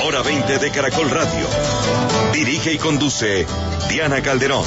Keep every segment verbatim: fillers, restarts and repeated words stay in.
Hora veinte de Caracol Radio. Dirige y conduce Diana Calderón.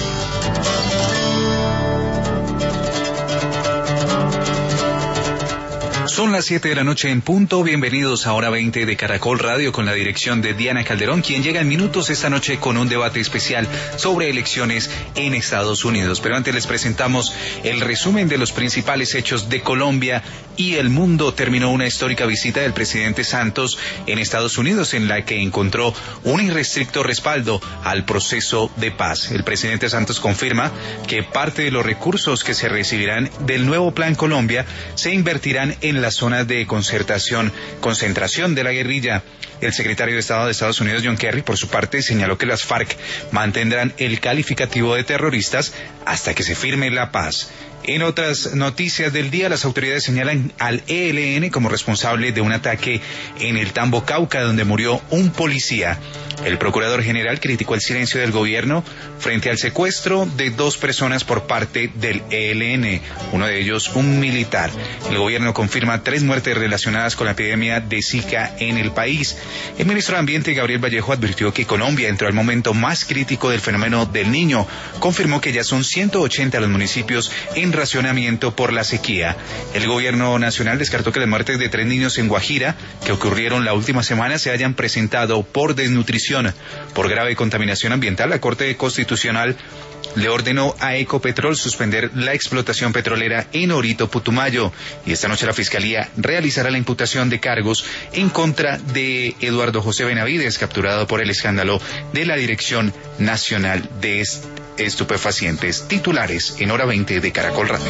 Son las siete de la noche en punto. Bienvenidos a Hora veinte de Caracol Radio con la dirección de Diana Calderón, quien llega en minutos esta noche con un debate especial sobre elecciones en Estados Unidos. Pero antes les presentamos el resumen de los principales hechos de Colombia y el mundo. Terminó una histórica visita del presidente Santos en Estados Unidos, en la que encontró un irrestricto respaldo al proceso de paz. El presidente Santos confirma que parte de los recursos que se recibirán del nuevo Plan Colombia se invertirán en las zonas de concertación, concentración de la guerrilla. El secretario de Estado de Estados Unidos, John Kerry, por su parte, señaló que las FARC mantendrán el calificativo de terroristas hasta que se firme la paz. En otras noticias del día, las autoridades señalan al E L N como responsable de un ataque en el Tambo, Cauca, donde murió un policía. El procurador general criticó el silencio del gobierno frente al secuestro de dos personas por parte del E L N, uno de ellos un militar. El gobierno confirma tres muertes relacionadas con la epidemia de Zika en el país. El ministro de Ambiente, Gabriel Vallejo, advirtió que Colombia entró al momento más crítico del fenómeno del Niño. Confirmó que ya son ciento ochenta los municipios en racionamiento por la sequía. El gobierno nacional descartó que las muertes de tres niños en Guajira, que ocurrieron la última semana, se hayan presentado por desnutrición. Por grave contaminación ambiental, la Corte Constitucional le ordenó a Ecopetrol suspender la explotación petrolera en Orito, Putumayo, y esta noche la Fiscalía realizará la imputación de cargos en contra de Eduardo José Benavides, capturado por el escándalo de la Dirección Nacional de Estupefacientes. Titulares en Hora veinte de Caracol Radio.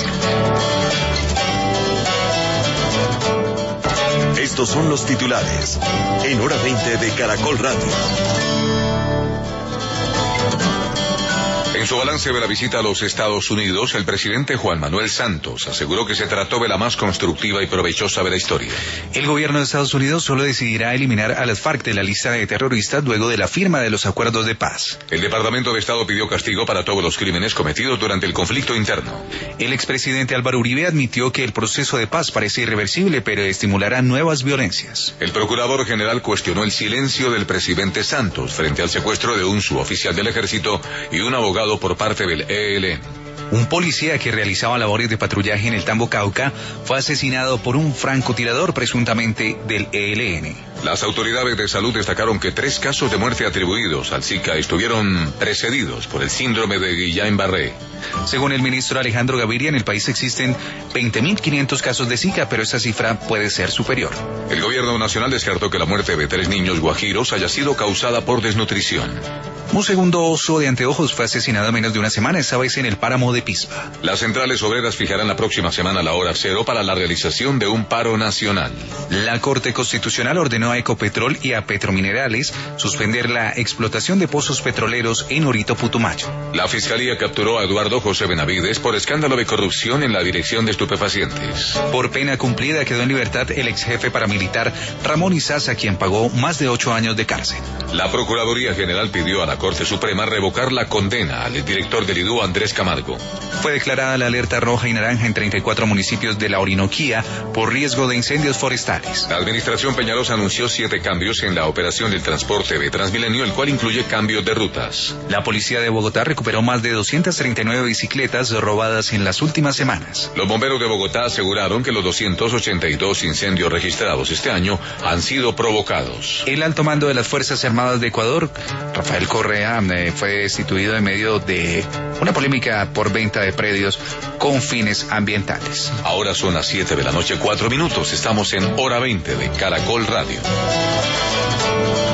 Estos son los titulares en Hora veinte de Caracol Radio. En su balance de la visita a los Estados Unidos, el presidente Juan Manuel Santos aseguró que se trató de la más constructiva y provechosa de la historia. El gobierno de Estados Unidos solo decidirá eliminar a las FARC de la lista de terroristas luego de la firma de los acuerdos de paz. El Departamento de Estado pidió castigo para todos los crímenes cometidos durante el conflicto interno. El expresidente Álvaro Uribe admitió que el proceso de paz parece irreversible, pero estimulará nuevas violencias. El procurador general cuestionó el silencio del presidente Santos frente al secuestro de un suboficial del ejército y un abogado por parte del E L N. Un policía que realizaba labores de patrullaje en el Tambo, Cauca, fue asesinado por un francotirador presuntamente del E L N. Las autoridades de salud destacaron que tres casos de muerte atribuidos al Zika estuvieron precedidos por el síndrome de Guillain-Barré. Según el ministro Alejandro Gaviria, en el país existen veinte mil quinientos casos de Zika, pero esa cifra puede ser superior. El gobierno nacional descartó que la muerte de tres niños guajiros haya sido causada por desnutrición. Un segundo oso de anteojos fue asesinado en menos de una semana, esta vez en el páramo de Pisba. Las centrales obreras fijarán la próxima semana la hora cero para la realización de un paro nacional. La Corte Constitucional ordenó a Ecopetrol y a Petrominerales suspender la explotación de pozos petroleros en Orito, Putumayo. La Fiscalía capturó a Eduardo José Benavides por escándalo de corrupción en la Dirección de Estupefacientes. Por pena cumplida quedó en libertad el ex jefe paramilitar Ramón Izaza, quien pagó más de ocho años de cárcel. La Procuraduría General pidió a la Corte Suprema revocar la condena al director del I D U, Andrés Camargo. Fue declarada la alerta roja y naranja en treinta y cuatro municipios de la Orinoquía por riesgo de incendios forestales. La administración Peñalosa anunció siete cambios en la operación del transporte de Transmilenio, el cual incluye cambios de rutas. La policía de Bogotá recuperó más de doscientas treinta y nueve bicicletas robadas en las últimas semanas. Los bomberos de Bogotá aseguraron que los doscientos ochenta y dos incendios registrados este año han sido provocados. El alto mando de las Fuerzas Armadas de Ecuador, Rafael Correa, eh, fue destituido en medio de una polémica por venta de predios con fines ambientales. Ahora son las siete de la noche, cuatro minutos. Estamos en Hora veinte de Caracol Radio.